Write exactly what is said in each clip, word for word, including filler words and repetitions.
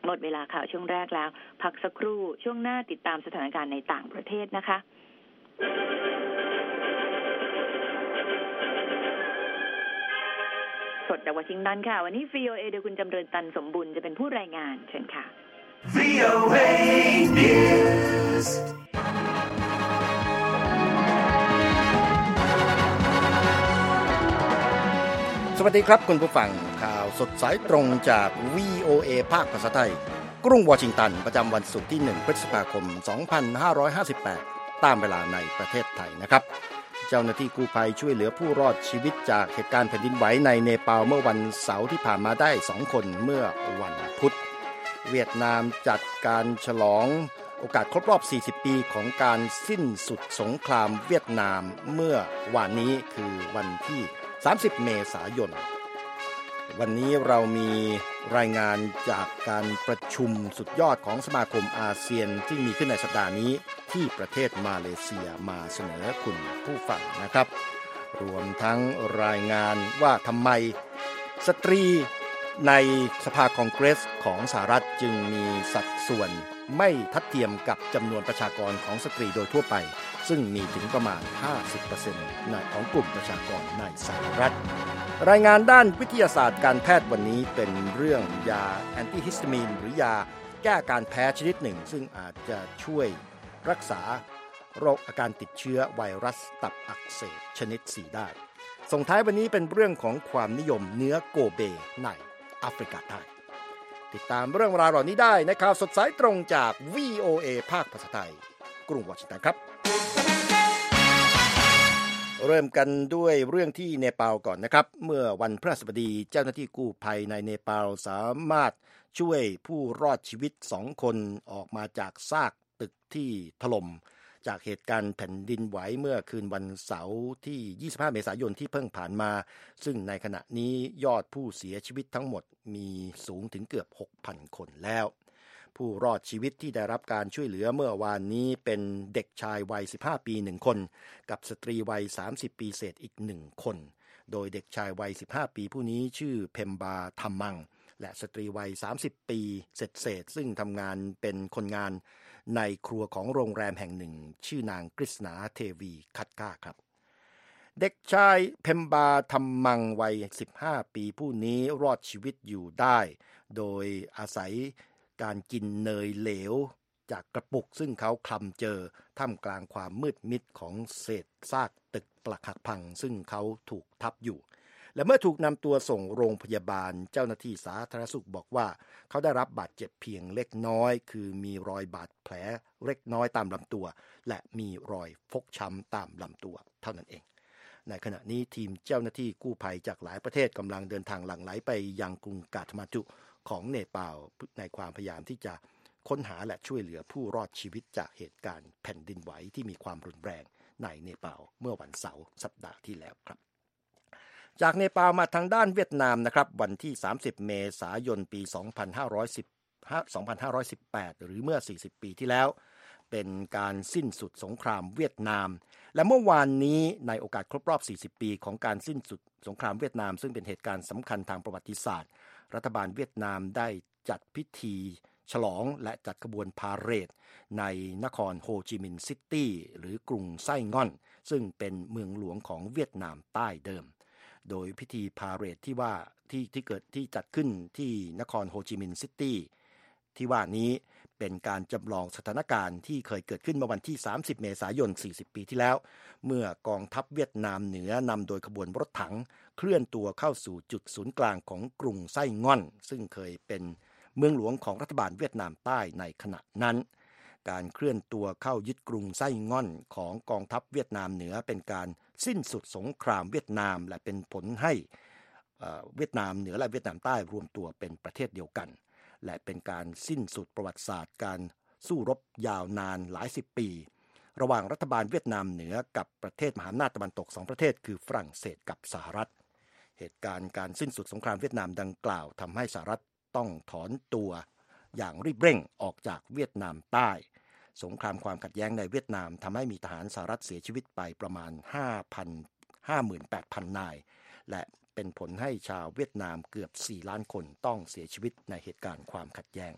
หมดเวลาข่าวช่วงแรกแล้วพักสักครู่ช่วงหน้าติดตามสถานการณ์ในต่างประเทศนะคะสดจากวอชิงตันค่ะวันนี้ วี โอ เอ โดยคุณจำเริญตันสมบุญจะเป็นผู้รายงานเชิญค่ะ วี โอ เอ News สวัสดีครับคุณผู้ฟังข่าวสดสายตรงจาก วี โอ เอ ภาคภาษาไทยกรุงวอชิงตันประจำวันศุกร์ที่หนึ่งพฤษภาคมสองพันห้าร้อยห้าสิบแปดตามเวลาในประเทศไทยนะครับเจ้าหน้าที่กู้ภัยช่วยเหลือผู้รอดชีวิตจากเหตุการณ์แผ่นดินไหวในเนปาลเมื่อวันเสาร์ที่ผ่านมาได้สองคนเมื่อวันพุธเวียดนามจัดการฉลองโอกาสครบรอบสี่สิบปีของการสิ้นสุดสงครามเวียดนามเมื่อวานนี้คือวันที่สามสิบเมษายนวันนี้เรามีรายงานจากการประชุมสุดยอดของสมาคมอาเซียนที่มีขึ้นในสัปดาห์นี้ที่ประเทศมาเลเซียมาเสนอคุณผู้ฟังนะครับรวมทั้งรายงานว่าทำไมสตรีในสภาคองเกรสของสหรัฐจึงมีสัดส่วนไม่ทัดเทียมกับจำนวนประชากรของสตรีโดยทั่วไปซึ่งมีถึงประมาณ ห้าสิบเปอร์เซ็นต์ ของกลุ่มประชากรในสหรัฐรายงานด้านวิทยาศาสตร์การแพทย์วันนี้เป็นเรื่องยาแอนติฮิสตามีนหรือยาแก้การแพ้ชนิดหนึ่งซึ่งอาจจะช่วยรักษาโรคอาการติดเชื้อไวรัสตับอักเสบชนิด สี่ ได้ส่งท้ายวันนี้เป็นเรื่องของความนิยมเนื้อโกเบในแอฟริกาใต้ติดตามเรื่องราวเหล่านี้ได้ในข่าวสดสายตรงจาก วี โอ เอ ภาคภาษาไทยกรุงวอชิงตันครับเริ่มกันด้วยเรื่องที่เนปาลก่อนนะครับเมื่อวันพฤหัสบดีเจ้าหน้าที่กู้ภัยในเนปาลสามารถช่วยผู้รอดชีวิตสองคนออกมาจากซากตึกที่ถล่มจากเหตุการณ์แผ่นดินไหวเมื่อคืนวันเสาร์ที่ยี่สิบห้าเมษายนที่เพิ่งผ่านมาซึ่งในขณะนี้ยอดผู้เสียชีวิตทั้งหมดมีสูงถึงเกือบ หกพัน คนแล้วผู้รอดชีวิตที่ได้รับการช่วยเหลือเมื่อวานนี้เป็นเด็กชายวัยสิบห้าปีหนึ่งคนกับสตรีวัยสามสิบปีเศษอีกหนึ่งคนโดยเด็กชายวัยสิบห้าปีผู้นี้ชื่อเพมบาทัมมังและสตรีวัยสามสิบปีเศษๆซึ่งทำงานเป็นคนงานในครัวของโรงแรมแห่งหนึ่งชื่อนางกฤษณาเทวีคัตก้าครับเด็กชายเพมบาทัมมังวัยสิบห้าปีผู้นี้รอดชีวิตอยู่ได้โดยอาศัยการกินเนยเหลวจากกระปุกซึ่งเขาคลำเจอท่ามกลางความมืดมิดของเศษซากตึกปรักหักพังซึ่งเขาถูกทับอยู่และเมื่อถูกนำตัวส่งโรงพยาบาลเจ้าหน้าที่สาธารณสุขบอกว่าเขาได้รับบาดเจ็บเพียงเล็กน้อยคือมีรอยบาดแผลเล็กน้อยตามลำตัวและมีรอยฟกช้ำตามลำตัวเท่านั้นเองในขณะนี้ทีมเจ้าหน้าที่กู้ภัยจากหลายประเทศกำลังเดินทางหลั่งไหลไปยังกรุงกาฐมาจุของเนปาลในความพยายามที่จะค้นหาและช่วยเหลือผู้รอดชีวิตจากเหตุการณ์แผ่นดินไหวที่มีความรุนแรงในเนปาลเมื่อวันเสาร์สัปดาห์ที่แล้วครับจากเนปาลมาทางด้านเวียดนามนะครับวันที่สามสิบเมษายนปีสองพันห้าร้อยสิบ สองพันห้าร้อยสิบแปดหรือเมื่อสี่สิบปีที่แล้วเป็นการสิ้นสุดสงครามเวียดนามและเมื่อวานนี้ในโอกาสครบรอบสี่สิบปีของการสิ้นสุดสงครามเวียดนามซึ่งเป็นเหตุการณ์สำคัญทางประวัติศาสตร์รัฐบาลเวียดนามได้จัดพิธีฉลองและจัดขบวนพาเหรดในนครโฮจิมินห์ซิตี้หรือกรุงไส้ง่อนซึ่งเป็นเมืองหลวงของเวียดนามใต้เดิมโดยพิธีพาเหรดที่ว่าที่ที่เกิดที่จัดขึ้นที่นครโฮจิมินห์ซิตี้ที่ว่านี้เป็นการจำลองสถานการณ์ที่เคยเกิดขึ้นเมื่อวันที่สามสิบเมษายนสี่สิบปีที่แล้วเมื่อกองทัพเวียดนามเหนือนำโดยขบวนรถถังเคลื่อนตัวเข้าสู่จุดศูนย์กลางของกรุงไส้ง่อนซึ่งเคยเป็นเมืองหลวงของรัฐบาลเวียดนามใต้ในขณะนั้นการเคลื่อนตัวเข้ายึดกรุงไส้ง่อนของกองทัพเวียดนามเหนือเป็นการสิ้นสุดสงครามเวียดนามและเป็นผลให้เวียดนามเหนือและเวียดนามใต้รวมตัวเป็นประเทศเดียวกันและเป็นการสิ้นสุดประวัติศาสตร์การสู้รบยาวนานหลายสิบปีระหว่างรัฐบาลเวียดนามเหนือกับประเทศมหาอำนาจตะวันตกสองประเทศคือฝรั่งเศสกับสหรัฐเหตุการณ์การสิ้นสุดสงครามเวียดนามดังกล่าวทำให้สหรัฐต้องถอนตัวอย่างรีบเร่งออกจากเวียดนามใต้สงครามความขัดแย้งในเวียดนามทำให้มีทหารสหรัฐเสียชีวิตไปประมาณ ห้าหมื่นแปดพัน นายและเป็นผลให้ชาวเวียดนามเกือบสี่ล้านคนต้องเสียชีวิตในเหตุการณ์ความขัดแย้ง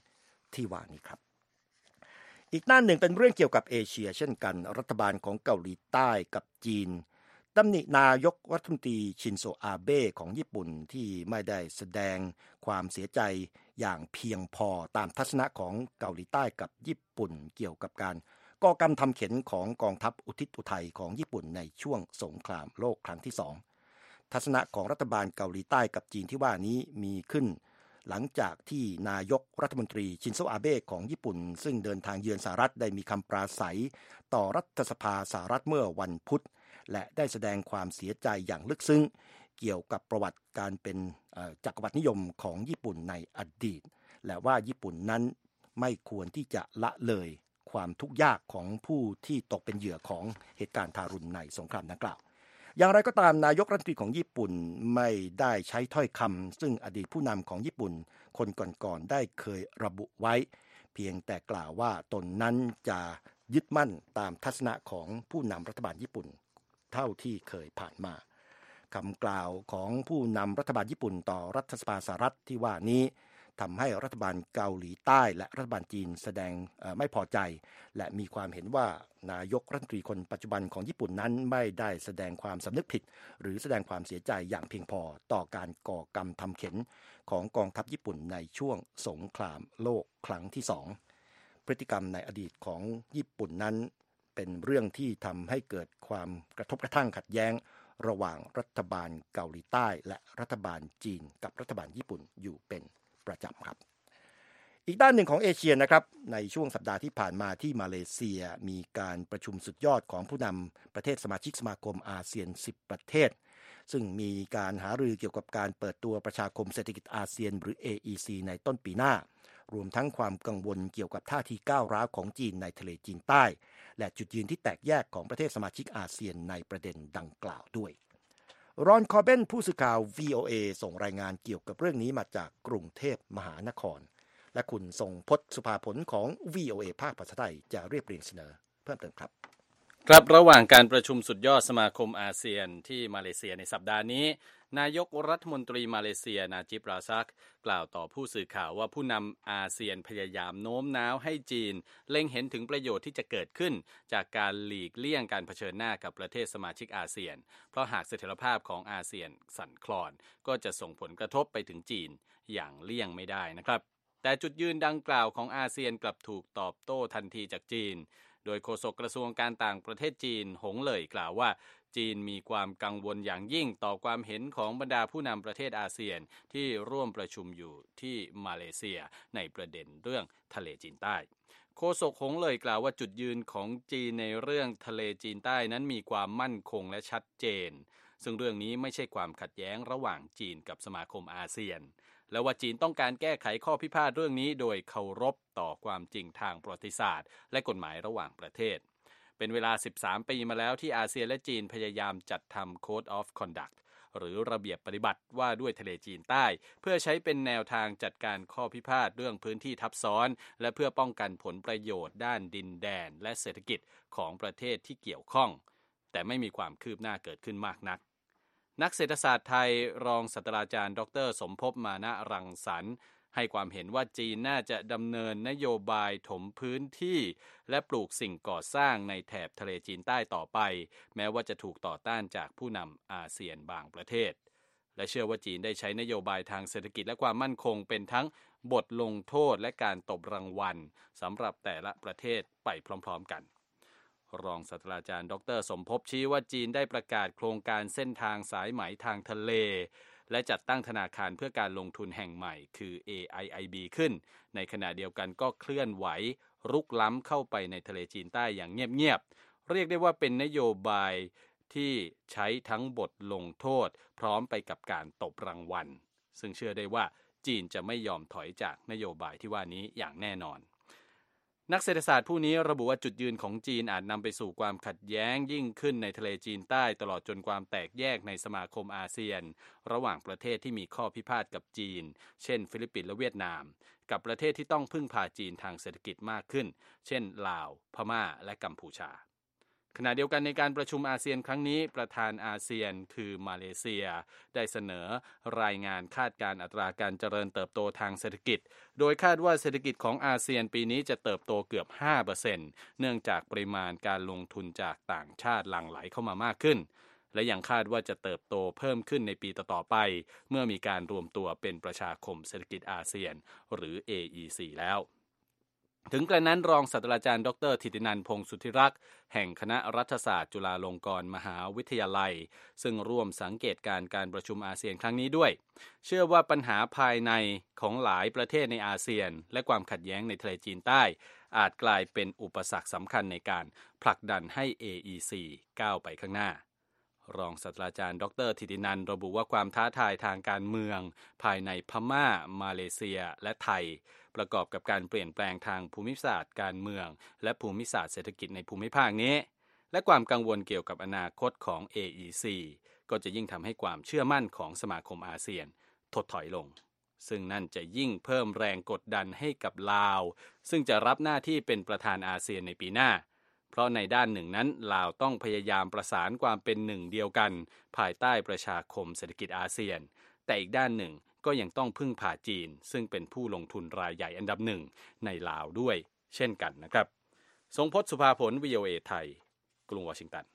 ที่ว่านี้ครับอีกด้านหนึ่งเป็นเรื่องเกี่ยวกับเอเชียเช่นกันรัฐบาลของเกาหลีใต้กับจีนตำหนินายกรัฐมนตรีชินโซอาเบะของญี่ปุ่นที่ไม่ได้แสดงความเสียใจอย่างเพียงพอตามทัศนะของเกาหลีใต้กับญี่ปุ่นเกี่ยวกับการก่อกรรมทำเข็นของกองทัพอุทิศอุทัยของญี่ปุ่นในช่วงสงครามโลกครั้งที่สองทัศนะของรัฐบาลเกาหลีใต้กับจีนที่ว่านี้มีขึ้นหลังจากที่นายกรัฐมนตรีชินโซอาเบะของญี่ปุ่นซึ่งเดินทางเยือนสหรัฐได้มีคำปราศัยต่อรัฐสภาสหรัฐเมื่อวันพุธและได้แสดงความเสียใจอย่างลึกซึ้งเกี่ยวกับประวัติการเป็นจักรวรรดินิยมของญี่ปุ่นในอดีตและว่าญี่ปุ่นนั้นไม่ควรที่จะละเลยความทุกข์ยากของผู้ที่ตกเป็นเหยื่อของเหตุการณ์ทารุณในสงครามดังกล่าวอย่างไรก็ตามนายกรัฐมนตรีของญี่ปุ่นไม่ได้ใช้ถ้อยคำซึ่งอดีตผู้นำของญี่ปุ่นคนก่อนๆได้เคยระบุไว้เพียงแต่กล่าวว่าตนนั้นจะยึดมั่นตามทัศนะของผู้นำรัฐบาลญี่ปุ่นเท่าที่เคยผ่านมาคำกล่าวของผู้นำรัฐบาลญี่ปุ่นต่อรัฐสภาสหรัฐที่ว่านี้ทำให้รัฐบาลเกาหลีใต้และรัฐบาลจีนแสดงไม่พอใจและมีความเห็นว่านายกรัฐมนตรีคนปัจจุบันของญี่ปุ่นนั้นไม่ได้แสดงความสำนึกผิดหรือแสดงความเสียใจอย่างเพียงพอต่อการก่อกรรมทำเข็นของกองทัพญี่ปุ่นในช่วงสงครามโลกครั้งที่สองพฤติกรรมในอดีตของญี่ปุ่นนั้นเป็นเรื่องที่ทำให้เกิดความกระทบกระทั่งขัดแย้งระหว่างรัฐบาลเกาหลีใต้และรัฐบาลจีนกับรัฐบาลญี่ปุ่นอยู่เป็นประจำครับอีกด้านหนึ่งของเอเชียนะครับในช่วงสัปดาห์ที่ผ่านมาที่มาเลเซียมีการประชุมสุดยอดของผู้นำประเทศสมาชิกสมาคมอาเซียนสิบประเทศซึ่งมีการหารือเกี่ยวกับการเปิดตัวประชาคมเศรษฐกิจอาเซียนหรือ เอ อี ซี ในต้นปีหน้ารวมทั้งความกังวลเกี่ยวกับท่าทีก้าวร้าวของจีนในทะเลจีนใต้และจุดยืนที่แตกแยกของประเทศสมาชิกอาเซียนในประเด็นดังกล่าวด้วยรอนคอร์เบนผู้สื่อข่าว วี โอ เอ ส่งรายงานเกี่ยวกับเรื่องนี้มาจากกรุงเทพมหานครและคุณทรงพจน์สุภาผลของ วี โอ เอ ภาคภาษาไทยจะเรียบเรียงเสนอเพิ่มเติมครับครับระหว่างการประชุมสุดยอดสมาคมอาเซียนที่มาเลเซียในสัปดาห์นี้นายกรัฐมนตรีมาเลเซียนาจิบ ราซักกล่าวต่อผู้สื่อข่าวว่าผู้นำอาเซียนพยายามโน้มน้าวให้จีนเล็งเห็นถึงประโยชน์ที่จะเกิดขึ้นจากการหลีกเลี่ยงการเผชิญหน้ากับประเทศสมาชิกอาเซียนเพราะหากเสถียรภาพของอาเซียนสั่นคลอนก็จะส่งผลกระทบไปถึงจีนอย่างเลี่ยงไม่ได้นะครับแต่จุดยืนดังกล่าวของอาเซียนกลับถูกตอบโต้ทันทีจากจีนโดยโฆษกกระทรวงการต่างประเทศจีนหงเหล่ยกล่าวว่าจีนมีความกังวลอย่างยิ่งต่อความเห็นของบรรดาผู้นำประเทศอาเซียนที่ร่วมประชุมอยู่ที่มาเลเซียในประเด็นเรื่องทะเลจีนใต้โฆษกหงเหล่ยกล่าวว่าจุดยืนของจีนในเรื่องทะเลจีนใต้นั้นมีความมั่นคงและชัดเจนซึ่งเรื่องนี้ไม่ใช่ความขัดแย้งระหว่างจีนกับสมาคมอาเซียนและว่าจีนต้องการแก้ไขข้อพิพาทเรื่องนี้โดยเคารพต่อความจริงทางประวัติศาสตร์และกฎหมายระหว่างประเทศเป็นเวลาสิบสามปีมาแล้วที่อาเซียนและจีนพยายามจัดทำ Code of Conduct หรือระเบียบปฏิบัติว่าด้วยทะเลจีนใต้เพื่อใช้เป็นแนวทางจัดการข้อพิพาทเรื่องพื้นที่ทับซ้อนและเพื่อป้องกันผลประโยชน์ด้านดินแดนและเศรษฐกิจของประเทศที่เกี่ยวข้องแต่ไม่มีความคืบหน้าเกิดขึ้นมากนักนักเศรษฐศาสตร์ไทยรองศาสตราจารย์ดรสมภพมานะรังสรรค์ให้ความเห็นว่าจีนน่าจะดำเนินนโยบายถมพื้นที่และปลูกสิ่งก่อสร้างในแถบทะเลจีนใต้ต่อไปแม้ว่าจะถูกต่อต้านจากผู้นำอาเซียนบางประเทศและเชื่อว่าจีนได้ใช้นโยบายทางเศรษฐกิจและความมั่นคงเป็นทั้งบทลงโทษและการตบรางวัลสำหรับแต่ละประเทศไปพร้อมๆกันรองศาสตราจารย์ดรสมภพชี้ว่าจีนได้ประกาศโครงการเส้นทางสายไหมทางทะเลและจัดตั้งธนาคารเพื่อการลงทุนแห่งใหม่คือ เอ ไอ ไอ บี ขึ้นในขณะเดียวกันก็เคลื่อนไหวรุกล้ำเข้าไปในทะเลจีนใต้อย่างเงียบๆเรียกได้ว่าเป็นนโยบายที่ใช้ทั้งบทลงโทษพร้อมไปกับการตบรางวัลซึ่งเชื่อได้ว่าจีนจะไม่ยอมถอยจากนโยบายที่ว่านี้อย่างแน่นอนนักเศรษฐศาสตร์ผู้นี้ระบุว่าจุดยืนของจีนอาจนำไปสู่ความขัดแย้งยิ่งขึ้นในทะเลจีนใต้ตลอดจนความแตกแยกในสมาคมอาเซียนระหว่างประเทศที่มีข้อพิพาทกับจีนเช่นฟิลิปปินส์และเวียดนามกับประเทศที่ต้องพึ่งพาจีนทางเศรษฐกิจมากขึ้นเช่นลาวพม่าและกัมพูชาขณะเดียวกันในการประชุมอาเซียนครั้งนี้ประธานอาเซียนคือมาเลเซียได้เสนอรายงานคาดการณ์อัตราการเจริญเติบโตทางเศรษฐกิจโดยคาดว่าเศรษฐกิจของอาเซียนปีนี้จะเติบโตเกือบ ห้าเปอร์เซ็นต์ เนื่องจากปริมาณการลงทุนจากต่างชาติหลั่งไหลเข้ามามากขึ้นและยังคาดว่าจะเติบโตเพิ่มขึ้นในปีต่อๆไปเมื่อมีการรวมตัวเป็นประชาคมเศรษฐกิจอาเซียนหรือ เอ อี ซี แล้วถึงกระนั้นรองศาสตราจารย์ดรธิตินันท์พงษ์สุทธิรักษ์แห่งคณะรัฐศาสตร์จุฬาลงกรณ์มหาวิทยาลัยซึ่งร่วมสังเกตการณ์การประชุมอาเซียนครั้งนี้ด้วยเชื่อว่าปัญหาภายในของหลายประเทศในอาเซียนและความขัดแย้งในทะเลจีนใต้อาจกลายเป็นอุปสรรคสำคัญในการผลักดันให้ เอ อี ซี ก้าวไปข้างหน้ารองศาสตราจารย์ดรธิตินันท์ระบุว่าความท้าทายทางการเมืองภายในพม่ามาเลเซียและไทยประกอบกับการเปลี่ยนแปลงทางภูมิศาสตร์การเมืองและภูมิศาสตร์เศรษฐกิจในภูมิภาคนี้และความกังวลเกี่ยวกับอนาคตของ เอ อี ซี ก็จะยิ่งทำให้ความเชื่อมั่นของสมาคมอาเซียนถดถอยลงซึ่งนั่นจะยิ่งเพิ่มแรงกดดันให้กับลาวซึ่งจะรับหน้าที่เป็นประธานอาเซียนในปีหน้าเพราะในด้านหนึ่งนั้นลาวต้องพยายามประสานความเป็นหนึ่งเดียวกันภายใต้ประชาคมเศรษฐกิจอาเซียนแต่อีกด้านหนึ่งก็ยังต้องพึ่งพาจีนซึ่งเป็นผู้ลงทุนรายใหญ่อันดับหนึ่งในลาวด้วยเช่นกันนะครับทรงพจน์สุภาผล วี โอ เอ ไทยกรุงวอชิงตัน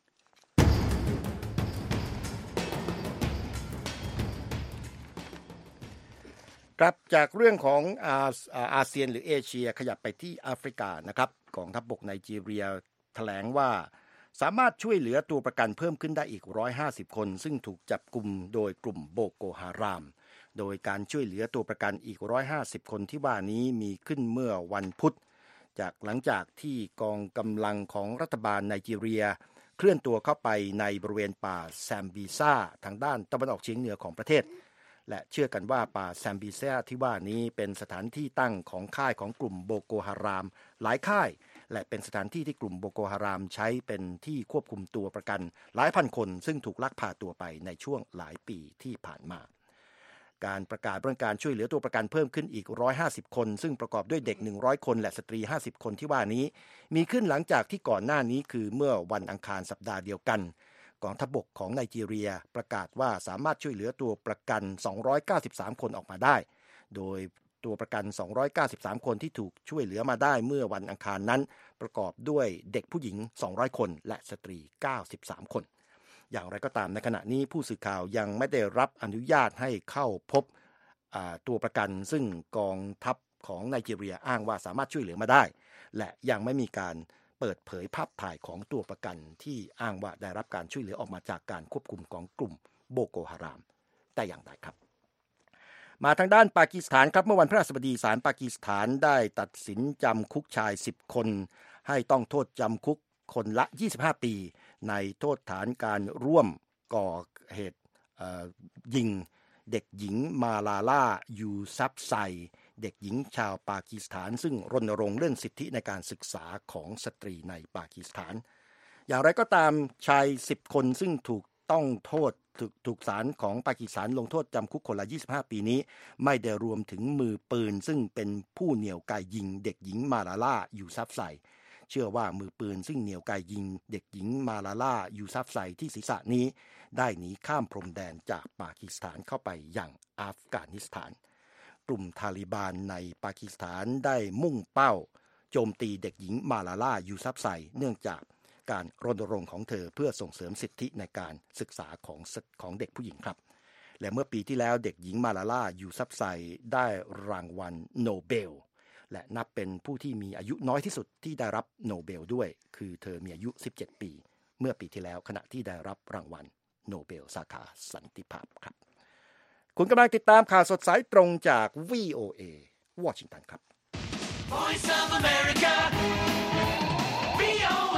กลับจากเรื่องของอาอาเซียนหรือเอเชียขยับไปที่แอฟริกานะครับกองทัพบกไนจีเรียแถลงว่าสามารถช่วยเหลือตัวประกันเพิ่มขึ้นได้อีกหนึ่งร้อยห้าสิบคนซึ่งถูกจับกุมโดยกลุ่มโบโกฮารามโดยการช่วยเหลือตัวประกันอีกหนึ่งร้อยห้าสิบคนที่ว่านี้มีขึ้นเมื่อวันพุธจากหลังจากที่กองกำลังของรัฐบาลไนจีเรียเคลื่อนตัวเข้าไปในบริเวณป่าแซมบีซาทางด้านตะวันออกเฉียงเหนือของประเทศและเชื่อกันว่าป่าแซมบีซาที่ว่านี้เป็นสถานที่ตั้งของค่ายของกลุ่มโบโกฮารามหลายค่ายและเป็นสถานที่ที่กลุ่มโบโกฮารามใช้เป็นที่ควบคุมตัวประกันหลายพันคนซึ่งถูกลักพาตัวไปในช่วงหลายปีที่ผ่านมาการประกาศเรื่องการช่วยเหลือตัวประกันเพิ่มขึ้นอีกหนึ่งร้อยห้าสิบคนซึ่งประกอบด้วยเด็กหนึ่งร้อยคนและสตรีห้าสิบคนที่ว่านี้มีขึ้นหลังจากที่ก่อนหน้านี้คือเมื่อวันอังคารสัปดาห์เดียวกันกองทัพบกของไนจีเรียประกาศว่าสามารถช่วยเหลือตัวประกันสองร้อยเก้าสิบสามคนออกมาได้โดยตัวประกันสองร้อยเก้าสิบสามคนที่ถูกช่วยเหลือมาได้เมื่อวันอังคารนั้นประกอบด้วยเด็กผู้หญิงสองร้อยคนและสตรีเก้าสิบสามคนอย่างไรก็ตามในขณะนี้ผู้สื่อข่าวยังไม่ได้รับอนุญาตให้เข้าพบตัวประกันซึ่งกองทัพของไนจีเรียอ้างว่าสามารถช่วยเหลือมาได้และยังไม่มีการเปิดเผยภาพถ่ายของตัวประกันที่อ้างว่าได้รับการช่วยเหลือออกมาจากการควบคุมของกลุ่มโบโกฮารามแต่อย่างใดครับมาทางด้านปากีสถานครับเมื่อวันพฤหัสบดีศาลปากีสถานได้ตัดสินจำคุกชายสิบคนให้ต้องโทษจำคุกคนละยี่สิบห้าปีในโทษฐานการร่วมก่อเหตุยิงเด็กหญิงมาลาลายูซับไซเด็กหญิงชาวปากีสถานซึ่งรณรงค์เรื่องสิทธิในการศึกษาของสตรีในปากีสถานอย่างไรก็ตามชายสิบคนซึ่งถูกต้องโทษถูกถูกศาลของปากีสถานลงโทษจำคุกคนละยี่สิบห้าปีนี้ไม่ได้รวมถึงมือปืนซึ่งเป็นผู้เหนี่ยวไกยิงเด็กหญิงมาลาลายูซับไซเชื่อว่ามือปืนซึ่งเหนี่ยวไกยิงเด็กหญิงมาลาลายูซับไซที่ศีรษะนี้ได้หนีข้ามพรมแดนจากปากีสถานเข้าไปยังอัฟกานิสถานกลุ่มทาลิบานในปากีสถานได้มุ่งเป้าโจมตีเด็กหญิงมาลาลายูซับไซเนื่องจากการรณรงค์ของเธอเพื่อส่งเสริมสิทธิในการศึกษาของของเด็กผู้หญิงครับและเมื่อปีที่แล้วเด็กหญิงมาลาลายูซับไซได้รางวัลโนเบลและนับเป็นผู้ที่มีอายุน้อยที่สุดที่ได้รับโนเบลด้วยคือเธอมีอายุสิบเจ็ดปีเมื่อปีที่แล้วขณะที่ได้รับรางวัลโนเบลสาขาสันติภาพครับคุณกำลังติดตามข่าวสดสายตรงจาก วี โอ เอ วอชิงตันครับ Voice of America วี โอ เอ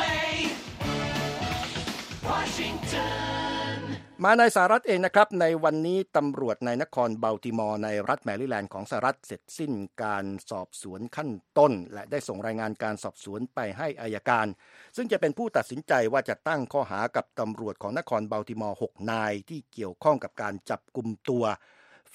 Washington มาในสหรัฐเองนะครับในวันนี้ตำรวจในนครบัลติมอร์ในรัฐแมริแลนด์ของสหรัฐเสร็จสิ้นการสอบสวนขั้นต้นและได้ส่งรายงานการสอบสวนไปให้อัยการซึ่งจะเป็นผู้ตัดสินใจว่าจะตั้งข้อหากับตำรวจของนครบัลติมอร์หกนายที่เกี่ยวข้องกับการจับกุมตัวเฟ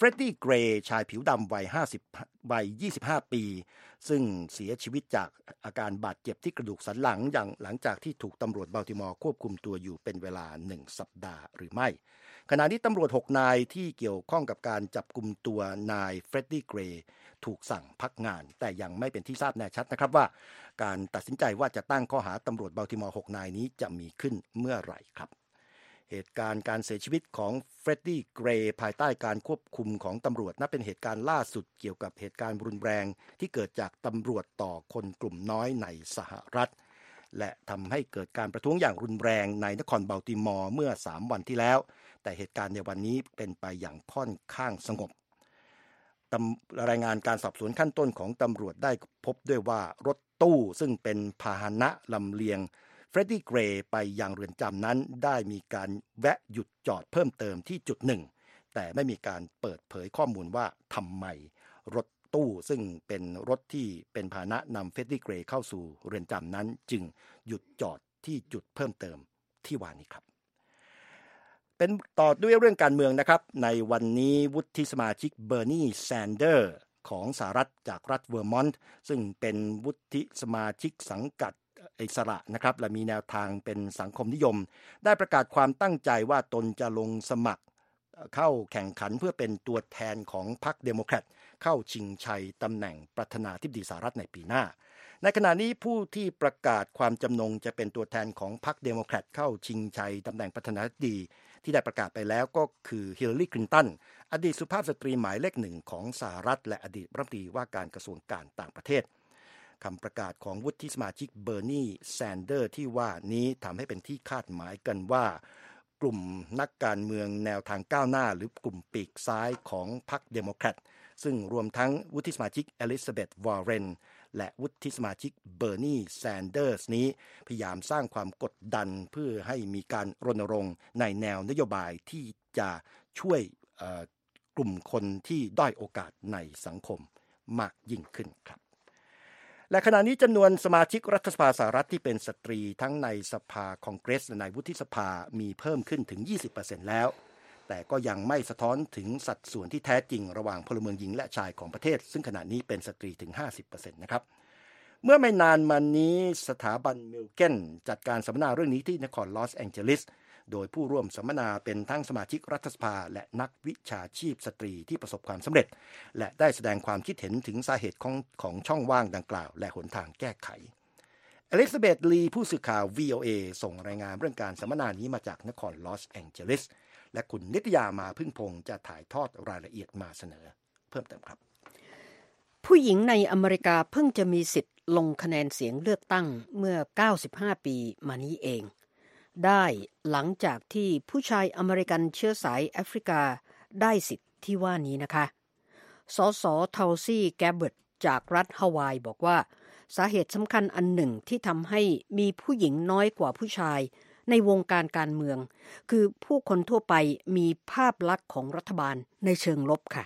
รดดี้เกรย์ชายผิวดำวัยห้าสิบวัยยี่สิบห้าปีซึ่งเสียชีวิตจากอาการบาดเจ็บที่กระดูกสันหลังอย่างหลังจากที่ถูกตำรวจบัลติมอร์ควบคุมตัวอยู่เป็นเวลาหนึ่งสัปดาห์หรือไม่ขณะนี้ตำรวจหกนายที่เกี่ยวข้องกับการจับกุมตัวนายเฟรดดี้เกรย์ถูกสั่งพักงานแต่ยังไม่เป็นที่ทราบแน่ชัดนะครับว่าการตัดสินใจว่าจะตั้งข้อหาตำรวจบัลติมอร์หกนายนี้จะมีขึ้นเมื่อไหร่ครับเหตุการณ์การเสียชีวิตของเฟรดดี้เกรย์ภายใต้การควบคุมของตำรวจนับเป็นเหตุการณ์ล่าสุดเกี่ยวกับเหตุการณ์รุนแรงที่เกิดจากตำรวจต่อคนกลุ่มน้อยในสหรัฐและทำให้เกิดการประท้วงอย่างรุนแรงในนครบัลติมอร์เมื่อสามวันที่แล้วแต่เหตุการณ์ในวันนี้เป็นไปอย่างค่อนข้างสงบรายงานการสอบสวนขั้นต้นของตำรวจได้พบด้วยว่ารถตู้ซึ่งเป็นพาหนะลำเลียงเฟรดดี้เกรย์ไปยังเรือนจำนั้นได้มีการแวะหยุดจอดเพิ่มเติมที่จุดหนึ่งแต่ไม่มีการเปิดเผยข้อมูลว่าทำไมรถตู้ซึ่งเป็นรถที่เป็นพาหนะนำเฟรดดี้เกรย์เข้าสู่เรือนจำนั้นจึงหยุดจอดที่จุดเพิ่มเติมที่ว่านี้ครับเป็นต่อด้วยเรื่องการเมืองนะครับในวันนี้วุฒิสมาชิกเบอร์นีแซนเดอร์ของสหรัฐจากรัฐเวอร์มอนต์ซึ่งเป็นวุฒิสมาชิกสังกัดอิสระนะครับและมีแนวทางเป็นสังคมนิยมได้ประกาศความตั้งใจว่าตนจะลงสมัครเข้าแข่งขันเพื่อเป็นตัวแทนของพรรคเดโมแครตเข้าชิงชัยตำแหน่งประธานาธิบดีสหรัฐในปีหน้าในขณะนี้ผู้ที่ประกาศความจำนงจะเป็นตัวแทนของพรรคเดโมแครตเข้าชิงชัยตำแหน่งประธานาธิบดีที่ได้ประกาศไปแล้วก็คือฮิลลารีคลินตันอดีตสุภาพสตรีหมายเลขหนึ่งของสหรัฐและอดีตรัฐมนตรีว่าการกระทรวงการต่างประเทศคำประกาศของวุฒิสมาชิกเบอร์นีแซนเดอร์ที่ว่านี้ทำให้เป็นที่คาดหมายกันว่ากลุ่มนักการเมืองแนวทางก้าวหน้าหรือกลุ่มปีกซ้ายของพรรคเดโมแครตซึ่งรวมทั้งวุฒิสมาชิกอลิซาเบธวอร์เรนและวุฒิสมาชิกเบอร์นีแซนเดอร์สนี้พยายามสร้างความกดดันเพื่อให้มีการรณรงค์ในแนวนโยบายที่จะช่วยกลุ่มคนที่ด้อยโอกาสในสังคมมากยิ่งขึ้นครับและขณะนี้จำนวนสมาชิกรัฐสภาสหรัฐที่เป็นสตรีทั้งในสภาคองเกรสและในวุฒิสภามีเพิ่มขึ้นถึง ยี่สิบเปอร์เซ็นต์ แล้วแต่ก็ยังไม่สะท้อนถึงสัดส่วนที่แท้จริงระหว่างพลเมืองหญิงและชายของประเทศซึ่งขณะนี้เป็นสตรีถึง ห้าสิบเปอร์เซ็นต์ นะครับเมื่อไม่นานมานี้สถาบันมิลเกนจัดการสัมมนาเรื่องนี้ที่นครลอสแองเจลิสโดยผู้ร่วมสัมมนาเป็นทั้งสมาชิกรัฐสภาและนักวิชาชีพสตรีที่ประสบความสำเร็จและได้แสดงความคิดเห็นถึงสาเหตุของของช่องว่างดังกล่าวและหนทางแก้ไขอลิซาเบธลีผู้สื่อข่าว วี โอ เอ ส่งรายงานเรื่องการสัมมนานี้มาจากนครลอสแองเจลิสและคุณนิตยามาพึ่งพงษ์จะถ่ายทอดรายละเอียดมาเสนอเพิ่มเติมครับผู้หญิงในอเมริกาเพิ่งจะมีสิทธิ์ลงคะแนนเสียงเลือกตั้งเมื่อเก้าสิบห้าปีมานี้เองได้หลังจากที่ผู้ชายอเมริกันเชื้อสายแอฟริกาได้สิทธิ์ที่ว่านี้นะคะสสเทลซี่แกบเบิร์ตจากรัฐฮาวายบอกว่าสาเหตุสำคัญอันหนึ่งที่ทำให้มีผู้หญิงน้อยกว่าผู้ชายในวงการการเมืองคือผู้คนทั่วไปมีภาพลักษณ์ของรัฐบาลในเชิงลบค่ะ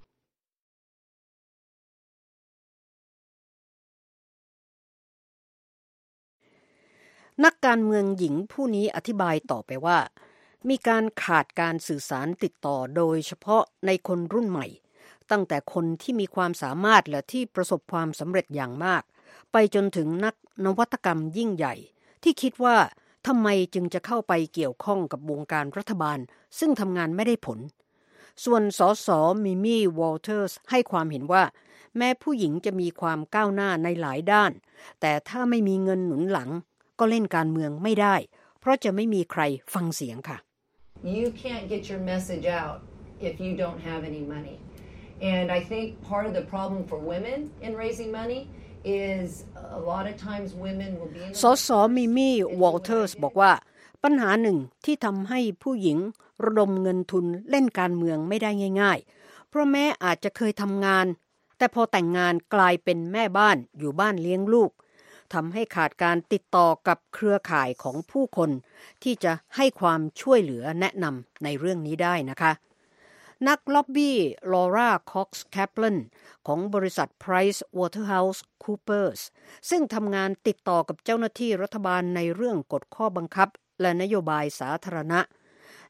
นักการเมืองหญิงผู้นี้อธิบายต่อไปว่ามีการขาดการสื่อสารติดต่อโดยเฉพาะในคนรุ่นใหม่ตั้งแต่คนที่มีความสามารถและที่ประสบความสำเร็จอย่างมากไปจนถึงนักนวัตกรรมยิ่งใหญ่ที่คิดว่าทำไมจึงจะเข้าไปเกี่ยวข้องกับวงการรัฐบาลซึ่งทำงานไม่ได้ผลส่วนสสมิมี่วอลเทอร์สให้ความเห็นว่าแม้ผู้หญิงจะมีความก้าวหน้าในหลายด้านแต่ถ้าไม่มีเงินหนุนหลังก็เล่นการเมืองไม่ได้เพราะจะไม่มีใครฟังเสียงค่ะ You can't get your message out if you don't have any money and I think part of the problem for women in raising money is a lot of times women will be in สสมิมี่วอลเทอร์สบอกว่าปัญหาหนึ่งที่ทำให้ผู้หญิงระดมเงินทุนเล่นการเมืองไม่ได้ง่ายๆเพราะแม้อาจจะเคยทำงานแต่พอแต่งงานกลายเป็นแม่บ้านอยู่บ้านเลี้ยงลูกทำให้ขาดการติดต่อกับเครือข่ายของผู้คนที่จะให้ความช่วยเหลือแนะนำในเรื่องนี้ได้นะคะนักล็อบบี้ลอร่าค็อกซ์แคปเลนของบริษัท Price Waterhouse Coopers ซึ่งทำงานติดต่อกับเจ้าหน้าที่รัฐบาลในเรื่องกฎข้อบังคับและนโยบายสาธารณะ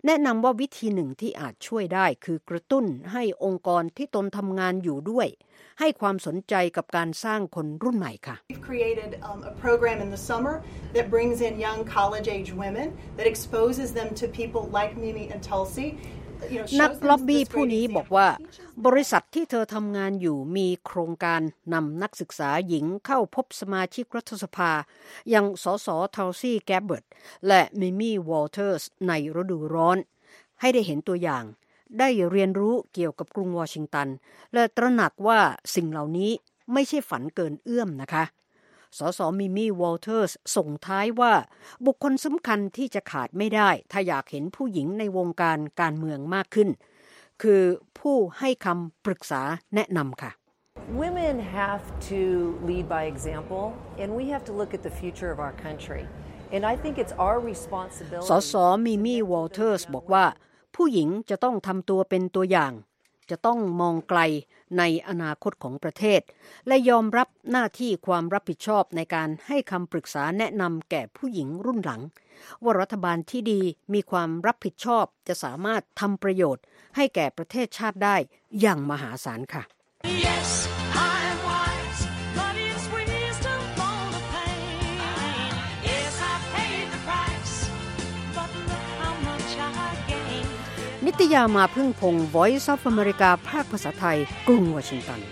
แนะนำว่าวิธีหนึ่งที่อาจช่วยได้คือกระตุ้นให้องค์กรที่ตนทำงานอยู่ด้วยให้ความสนใจกับการสร้างคนรุ่นใหม่ค่ะ We've created um, a program in the summer that brings in young college-age women that exposes them to people like Mimi and Tulsi. นักล็อบบี้ผู้นี้บอกว่าบริษัทที่เธอทำงานอยู่มีโครงการนำนักศึกษาหญิงเข้าพบสมาชิกรัฐสภาอย่างสสทัลซี่แกบเบิร์ตและมิมี่วอลเทอร์สในฤดูร้อนให้ได้เห็นตัวอย่างได้เรียนรู้เกี่ยวกับกรุงวอชิงตันและตระหนักว่าสิ่งเหล่านี้ไม่ใช่ฝันเกินเอื้อมนะคะสสมิมี่วอลเทอร์สส่งท้ายว่าบุคคลสำคัญที่จะขาดไม่ได้ถ้าอยากเห็นผู้หญิงในวงการการเมืองมากขึ้นคือผู้ให้คำปรึกษาแนะนำค่ะ Women have to lead by example and we have to look at the future of our country and I think it's our responsibility สสมิมี่วอลเทอร์สบอกว่าผู้หญิงจะต้องทำตัวเป็นตัวอย่างจะต้องมองไกลในอนาคตของประเทศและยอมรับหน้าที่ความรับผิดชอบในการให้คำปรึกษาแนะนำแก่ผู้หญิงรุ่นหลังว่ารัฐบาลที่ดีมีความรับผิดชอบจะสามารถทำประโยชน์ให้แก่ประเทศชาติได้อย่างมหาศาลค่ะ yes, I'm wise, but it's wisdom for the pain. Yes, I paid the price, but look how much I gained. นิตยามาพึ่งพงษ์ Voice of America ภาคภาษาไทยกรุงวอชิงตัน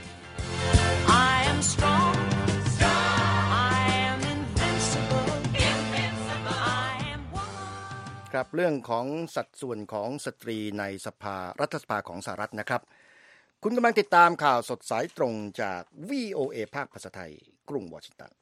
I am strong, I am invincible, invincible, I am woman. ครับเรื่องของสัดส่วนของสตรีในสภารัฐสภาของสหรัฐนะครับคุณกำลังติดตามข่าวสดสายตรงจาก วี โอ เอ ภาคภาษาไทยกรุงวอชิงตัน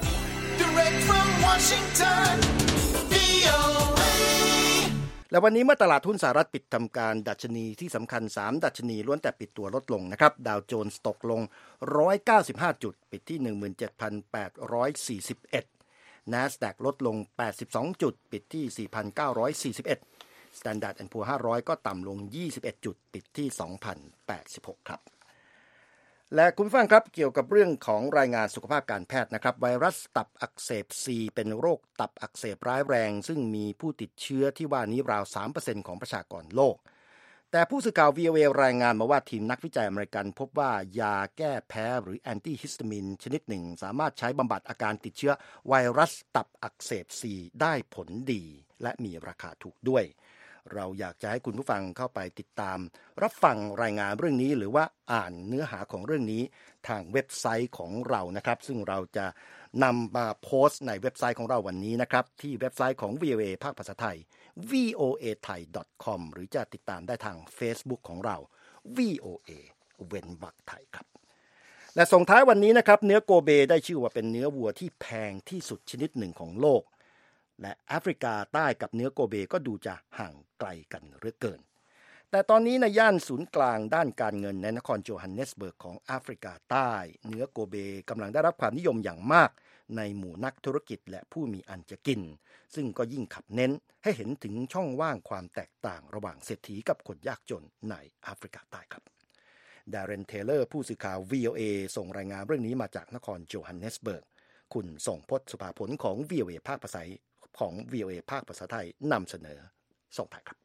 Direct from Washington วี โอ เอ และวันนี้เมื่อตลาดหุ้นสหรัฐปิดทำการดัชนีที่สำคัญสามดัชนีล้วนแต่ปิดตัวลดลงนะครับดาวโจนส์ตกลงหนึ่งร้อยเก้าสิบห้าจุดปิดที่ หนึ่งหมื่นเจ็ดพันแปดร้อยสี่สิบเอ็ด NASDAQ ลดลงแปดสิบสองจุดปิดที่ สี่พันเก้าร้อยสี่สิบเอ็ด Standard แอนด์ Poor's ห้าร้อยก็ต่ำลงยี่สิบเอ็ดจุดปิดที่ สองพันแปดสิบหก ครับและคุณผู้ฟังครับเกี่ยวกับเรื่องของรายงานสุขภาพการแพทย์นะครับไวรัสตับอักเสบ C เป็นโรคตับอักเสบร้ายแรงซึ่งมีผู้ติดเชื้อที่ว่านี้ราว สามเปอร์เซ็นต์ ของประชากรโลกแต่ผู้สื่อข่าว วี โอ เอ รายงานมาว่าทีมนักวิจัยอเมริกันพบว่ายาแก้แพ้หรือแอนตี้ฮิสตามีนชนิดหนึ่งสามารถใช้บำบัดอาการติดเชื้อไวรัสตับอักเสบ C ได้ผลดีและมีราคาถูกด้วยเราอยากจะให้คุณผู้ฟังเข้าไปติดตามรับฟังรายงานเรื่องนี้หรือว่าอ่านเนื้อหาของเรื่องนี้ทางเว็บไซต์ของเรานะครับซึ่งเราจะนำมาโพสต์ในเว็บไซต์ของเราวันนี้นะครับที่เว็บไซต์ของ วี โอ เอ ภาคภาษาไทย วี โอ เอ ไทย ดอท คอม หรือจะติดตามได้ทาง Facebook ของเรา วี โอ เอ เว้นวรรคไทยครับและส่งท้ายวันนี้นะครับเนื้อโกเบได้ชื่อว่าเป็นเนื้อวัวที่แพงที่สุดชนิดหนึ่งของโลกและแอฟริกาใต้กับเนื้อโกเบก็ดูจะห่างไกลกันเหลือเกินแต่ตอนนี้ในย่านศูนย์กลางด้านการเงินในนครโจฮันเนสเบิร์กของแอฟริกาใต้เนื้อโกเบกำลังได้รับความนิยมอย่างมากในหมู่นักธุรกิจและผู้มีอันจะกินซึ่งก็ยิ่งขับเน้นให้เห็นถึงช่องว่างความแตกต่างระหว่างเศรษฐีกับคนยากจนในแอฟริกาใต้ครับดาเรนเทเลอร์ผู้สื่อข่าว วี โอ เอ ส่งรายงานเรื่องนี้มาจากนครโจฮันเนสเบิร์กคุณส่งพจน์สุภาผลของ วี โอ เอ ภาคภาษาของ วี โอ เอ ภาคภาษาไทยนำเสนอส่งท้ายครับ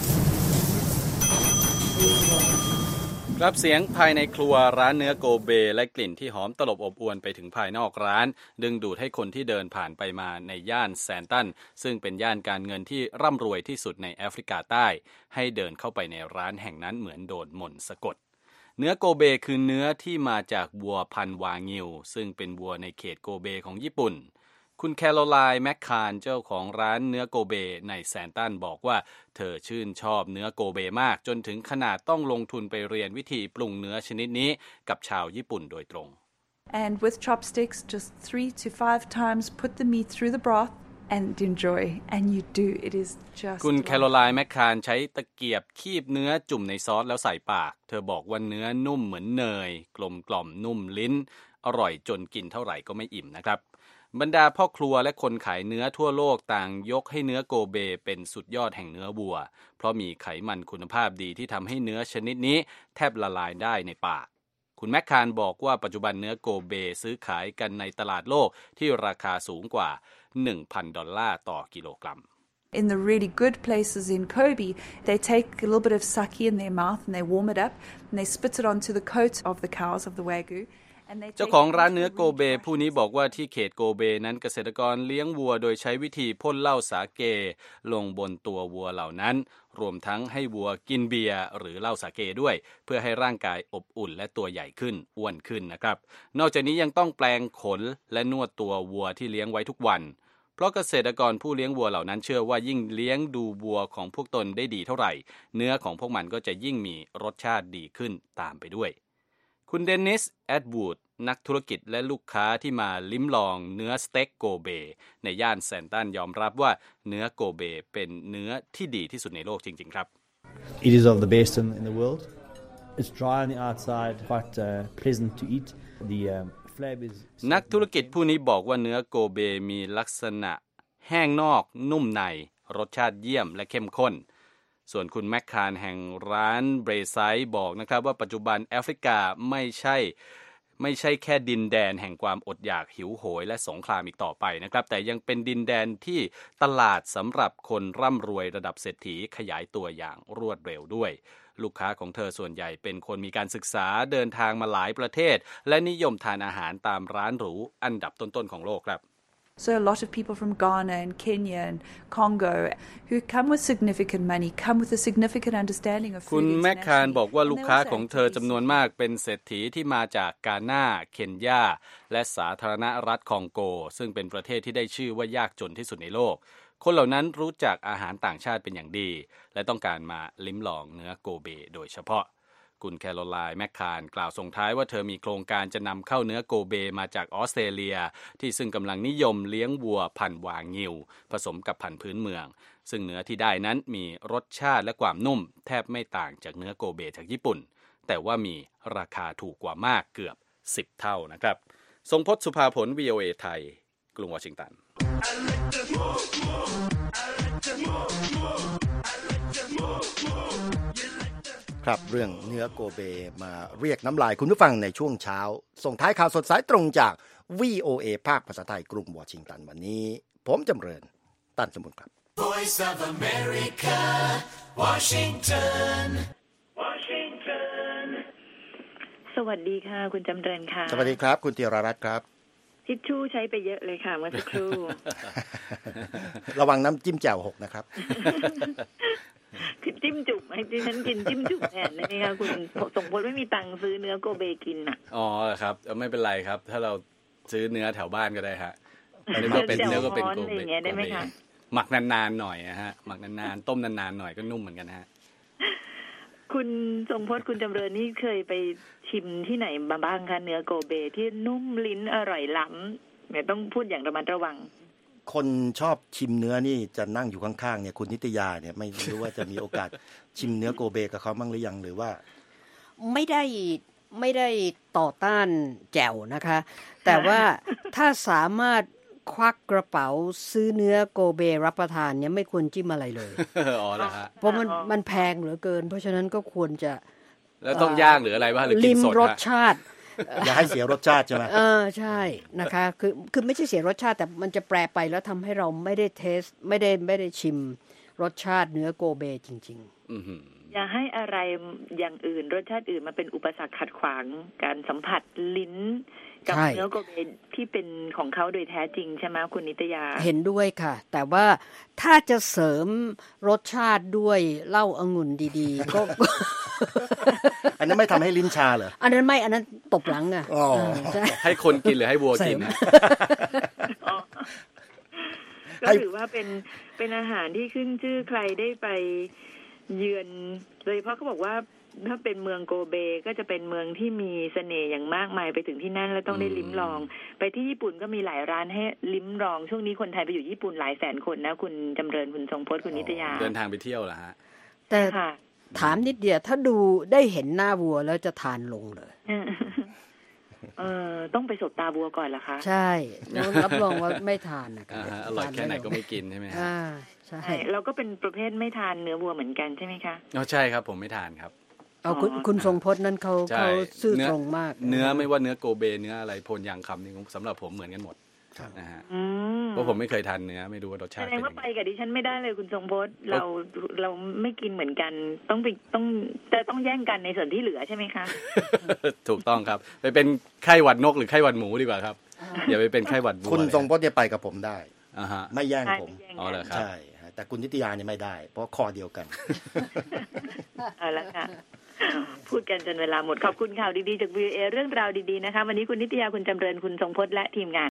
รับเสียงภายในครัวร้านเนื้อโกเบและกลิ่นที่หอมตลบอบอวลไปถึงภายนอกร้านดึงดูดให้คนที่เดินผ่านไปมาในย่านแซนตันซึ่งเป็นย่านการเงินที่ร่ำรวยที่สุดในแอฟริกาใต้ให้เดินเข้าไปในร้านแห่งนั้นเหมือนโดนมนต์สะกดเนื้อโกเบคือเนื้อที่มาจากวัวพันธุ์วางิวซึ่งเป็นวัวในเขตโกเบของญี่ปุ่นคุณแคโรไลน์แมคคานเจ้าของร้านเนื้อโกเบในแซนตันบอกว่าเธอชื่นชอบเนื้อโกเบมากจนถึงขนาดต้องลงทุนไปเรียนวิธีปรุงเนื้อชนิดนี้กับชาวญี่ปุ่นโดยตรง And with chopsticks just three to five times put the meat through the broth and enjoy and you do it is just คุณแคโรไลน์แมคคานใช้ตะเกียบคีบเนื้อจุ่มในซอสแล้วใส่ปากเธอบอกว่าเนื้อนุ่มเหมือนเนยกลมกล่อมนุ่มลิ้นอร่อยจนกินเท่าไหร่ก็ไม่อิ่มนะครับบรรดาพ่อครัวและคนขายเนื้อทั่วโลกต่างยกให้เนื้อโกเบเป็นสุดยอดแห่งเนื้อวัวเพราะมีไขมันคุณภาพดีที่ทำให้เนื้อชนิดนี้แทบละลายได้ในปากคุณแมคคานบอกว่าปัจจุบันเนื้อโกเบซื้อขายกันในตลาดโลกที่ราคาสูงกว่า หนึ่งพัน ดอลลาร์ต่อกิโลกรัม In the really good places in Kobe, they take a little bit of sake in their mouth and they warm it up and they spit it onto the coat of the cows of the Wagyu. เจ้าของร้านเนื้อโกเบผู้นี้บอกว่าที่เขตโกเบนั้นเกษตรกรเลี้ยงวัวโดยใช้วิธีพ่นเหล้าสาเกลงบนตัววัวเหล่านั้นรวมทั้งให้วัวกินเบียร์หรือเหล้าสาเกด้วยเพื่อให้ร่างกายอบอุ่นและตัวใหญ่ขึ้นอ้วนขึ้นนะครับนอกจากนี้ยังต้องแปลงขนและนวดตัววัวที่เลี้ยงไว้ทุกวันเพราะเกษตรกรผู้เลี้ยงวัวเหล่านั้นเชื่อว่ายิ่งเลี้ยงดูวัวของพวกตนได้ดีเท่าไหร่เนื้อของพวกมันก็จะยิ่งมีรสชาติดีขึ้นตามไปด้วยคุณเดนนิสแอดวูดนักธุรกิจและลูกค้าที่มาลิ้มลองเนื้อสเต็กโกเบในย่านแซนตันยอมรับว่าเนื้อโกเบเป็นเนื้อที่ดีที่สุดในโลกจริงๆครับ It is of the best in, in the world. It's dry on the outside, quite uh, pleasant to eat. The um, flavour is นักธุรกิจผู้นี้บอกว่าเนื้อโกเบมีลักษณะแห้งนอกนุ่มในรสชาติเยี่ยมและเข้มข้นส่วนคุณแมคคานแห่งร้านเบรไซด์บอกนะครับว่าปัจจุบันแอฟริกาไม่ใช่ไม่ใช่แค่ดินแดนแห่งความอดอยากหิวโหยและสงครามอีกต่อไปนะครับแต่ยังเป็นดินแดนที่ตลาดสำหรับคนร่ำรวยระดับเศรษฐีขยายตัวอย่างรวดเร็วด้วยลูกค้าของเธอส่วนใหญ่เป็นคนมีการศึกษาเดินทางมาหลายประเทศและนิยมทานอาหารตามร้านหรูอันดับต้นๆของโลกครับ So a lot of people from Ghana and Kenya and Congo who come with significant money come with a significant understanding of food คุณแมคคานบอกว่าลูกค้าของเธอจำนวนมากเป็นเศรษฐีที่มาจากกานาเคนยาและสาธารณรัฐคองโกซึ่งเป็นประเทศที่ได้ชื่อว่ายากจนที่สุดในโลกคนเหล่านั้นรู้จักอาหารต่างชาติเป็นอย่างดีและต้องการมาลิ้มลองเนื้อโกเบโดยเฉพาะคุณแคโรไลน์แมคคานกล่าวส่งท้ายว่าเธอมีโครงการจะนำเข้าเนื้อโกเบมาจากออสเตรเลียที่ซึ่งกำลังนิยมเลี้ยงวัวพันธุ์วางิวผสมกับพันธุ์พื้นเมืองซึ่งเนื้อที่ได้นั้นมีรสชาติและความนุ่มแทบไม่ต่างจากเนื้อโกเบจากญี่ปุ่นแต่ว่ามีราคาถูกกว่ามากเกือบสิบเท่านะครับทรงพจน์สุภาผล วี โอ เอ ไทยกรุงวอชิงตันครับเรื่องเนื้อโกเบมาเรียกน้ำลายคุณผู้ฟังในช่วงเช้าส่งท้ายข่าวสดสายตรงจาก วี โอ เอ ภาคภาษาไทยกรุงวอชิงตันวันนี้ผมจำเริญตั้นสมุนครับ Voice of America Washington Washington สวัสดีค่ะคุณจำเริญค่ะสวัสดีครับคุณธีรรัตน์ครับทิชชู่ใช้ไปเยอะเลยค่ะเมื่อสักครู่ระวังน้ำจิ้มแจ่วหกนะครับคือจิ้มจุ่มให้ดิฉันกินจิ้มจุ่มแทนได้ไหมคะคุณส่งผลไม่มีตังค์ซื้อเนื้อโกเบกินอ่ะอ๋อครับไม่เป็นไรครับถ้าเราซื้อเนื้อแถวบ้านก็ได้ฮะเนื้อก็เป็นเนื้อก็เป็นโกเบได้ไหมคะหมักนานๆหน่อยนะฮะหมักนานๆต้มนานๆหน่อยก็นุ่มเหมือนกันฮะคุณทรงพจน์คุณจำเริญนี่เคยไปชิมที่ไหนมาบ้างคะเนื้อโกเบที่นุ่มลิ้นอร่อยล้ำเนี่ยต้องพูดอย่างระมัดระวังคนชอบชิมเนื้อนี่จะนั่งอยู่ข้างๆเนี่ยคุณนิตยาเนี่ยไม่รู้ว่าจะมีโอกาสชิมเนื้อโกเบกับเขาบ้างหรือยังหรือว่าไม่ได้ไม่ได้ต่อต้านแจ่วนะคะแต่ว่าถ้าสามารถควักกระเป๋าซื้อเนื้อโกเบรับประทานเนี่ยไม่ควรจิ้มอะไรเลยอ๋อเหรอฮะเพราะมันมันแพงเหลือเกินเพราะฉะนั้นก็ควรจะแล้วต้องย่างหรืออะไรบ้างหรือกินสดลิ้มรสชาติอย่าให้เสียรสชาติใช่ไหมเออใช่นะคะคือคือไม่ใช่เสียรสชาติแต่มันจะแปรไปแล้วทำให้เราไม่ได้เทสไม่ได้ไม่ได้ชิมรสชาติเนื้อโกเบจริงๆอย่าให้อะไรอย่างอื่นรสชาติอื่นมาเป็นอุปสรรคขัดขวางการสัมผัสลิ้นกับเนื้อโกเบที่เป็นของเขาโดยแท้จริงใช่ไหมคุณนิตยาเห็นด้วยค่ะแต่ว่าถ้าจะเสริมรสชาติด้วยเหล้าองุ่นดีๆก็อันนั้นไม่ทำให้ลิ้นชาเหรออันนั้นไม่อันนั้นตบหลังอ่ะให้คนกินหรือให้วัวกินก็ถือว่าเป็นเป็นอาหารที่ขึ้นชื่อใครได้ไปเยือนโดยเฉพาะเขาบอกว่าถ้าเป็นเมืองโกเบก็จะเป็นเมืองที่มีเสน่ห์อย่างมากมายไปถึงที่นั่นแล้วต้องได้ลิ้มลองไปที่ญี่ปุ่นก็มีหลายร้านให้ลิ้มลองช่วงนี้คนไทยไปอยู่ญี่ปุ่นหลายแสนคนนะคุณจำเริญคุณทรงพจน์คุณนิตยาเดินทางไปเที่ยวเหรอฮะแต่ถามนิดเดียวถ้าดูได้เห็นหน้าวัวแล้วจะทานลงเลยเออต้องไปสบตาวัวก่อนเหรอคะใช่รับรองว่าไม่ทานนะคะอร่อยแค่ไหนก็ไม่กินใช่ไหมฮะใช่เราก็เป็นประเภทไม่ทานเนื้อวัวเหมือนกันใช่ไหมคะอ๋อใช่ครับผมไม่ทานครับเอาคุณคุณทรงพจน์นั้นเขาเขาซื่อตรงมากเนื้อไม่ว่าเนื้อโกเบเนื้ออะไรโพนยางคำนี่สำหรับผมเหมือนกันหมดนะฮะเพราะผมไม่เคยทานเนื้อไม่รู้ว่ารสชาติแสดงว่าไปกับดิฉันไม่ได้เลยคุณทรงพจน์เราเราไม่กินเหมือนกันต้องไปต้องจะต้องแย่งกันในส่วนที่เหลือใช่ไหมคะถูกต้องครับไปเป็นไข้หวัดนกหรือไข้หวัดหมูดีกว่าครับอย่าไปเป็นไข้หวัดบัวคุณทรงพจน์เนี่ยไปกับผมได้อ่าฮะไม่แย่งผมอ๋อเหรอครับใช่แต่คุณนิตยาเนี่ยไม่ได้เพราะคอเดียวกันเอาละค่ะพูดกันจนเวลาหมดขอบคุณข่าวดีๆจาก วี โอ เอ เรื่องราวดีๆนะคะวันนี้คุณนิตยาคุณจำเริญคุณทรงพจน์และทีมงาน